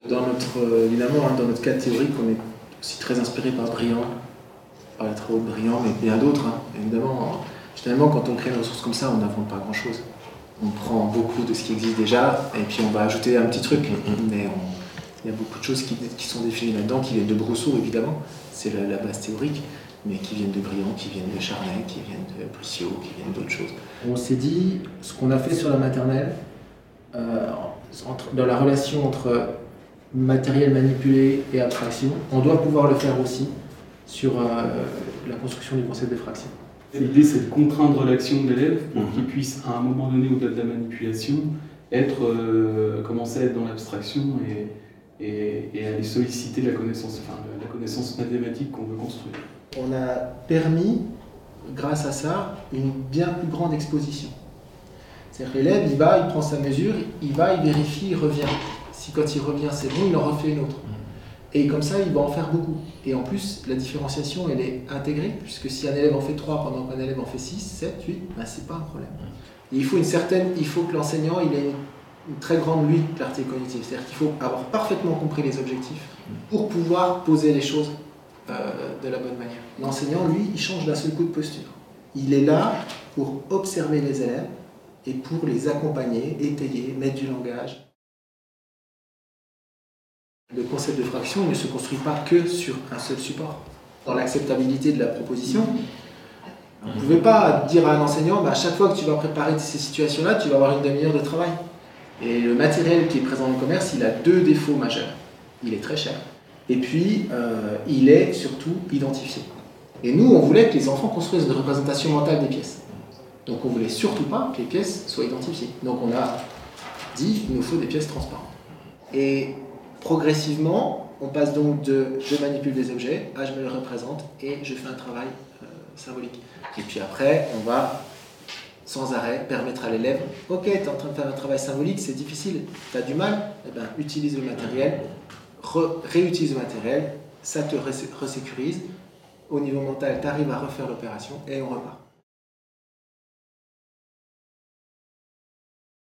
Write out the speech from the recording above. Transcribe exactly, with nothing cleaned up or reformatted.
Dans notre, évidemment, hein, dans notre cadre théorique, on est aussi très inspiré par Briand, par les travaux de Briand, mais bien d'autres. Hein. Évidemment, finalement, quand on crée une ressource comme ça, on n'invente pas grand-chose. On prend beaucoup de ce qui existe déjà, et puis on va ajouter un petit truc. Mais on, il y a beaucoup de choses qui, qui sont définies là-dedans, qui viennent de Brousseau, évidemment, c'est la, la base théorique, mais qui viennent de Briand, qui viennent de Charnay, qui viennent de Brissot, qui viennent d'autres choses. On s'est dit, ce qu'on a fait sur la maternelle, euh, entre, dans la relation entre matériel manipulé et abstraction, on doit pouvoir le faire aussi sur euh, la construction du concept de fraction. L'idée, c'est de contraindre l'action de l'élève pour qu'il puisse, à un moment donné, au-delà de la manipulation, être, euh, commencer à être dans l'abstraction et, et, et aller solliciter la connaissance, enfin, la connaissance mathématique qu'on veut construire. On a permis, grâce à ça, une bien plus grande exposition. C'est-à-dire que l'élève, il va, il prend sa mesure, il va, il vérifie, il revient. Si quand il revient c'est bon, il en refait une autre. Et comme ça, il va en faire beaucoup. Et en plus, la différenciation, elle est intégrée, puisque si un élève en fait trois pendant qu'un élève en fait six, sept, huit, ben c'est pas un problème. Et il faut une certaine, il faut que l'enseignant il ait une, une très grande, lui, clarté cognitive. C'est-à-dire qu'il faut avoir parfaitement compris les objectifs pour pouvoir poser les choses euh, de la bonne manière. L'enseignant, lui, il change d'un seul coup de posture. Il est là pour observer les élèves et pour les accompagner, étayer, mettre du langage. Le concept de fraction il ne se construit pas que sur un seul support. Dans l'acceptabilité de la proposition, vous ne pouvez pas dire à un enseignant bah, à chaque fois que tu vas préparer ces situations-là, tu vas avoir une demi-heure de travail. Et le matériel qui est présent dans le commerce, il a deux défauts majeurs. Il est très cher. Et puis, euh, il est surtout identifié. Et nous, on voulait que les enfants construisent une représentation mentale des pièces. Donc on ne voulait surtout pas que les pièces soient identifiées. Donc on a dit qu'il nous faut des pièces transparentes. Et progressivement, on passe donc de je manipule des objets à je me les représente et je fais un travail euh, symbolique. Et puis après, on va sans arrêt permettre à l'élève ok, tu es en train de faire un travail symbolique, c'est difficile, tu as du mal, eh ben, utilise le matériel, re, réutilise le matériel, ça te resécurise. Au niveau mental, tu arrives à refaire l'opération et on repart.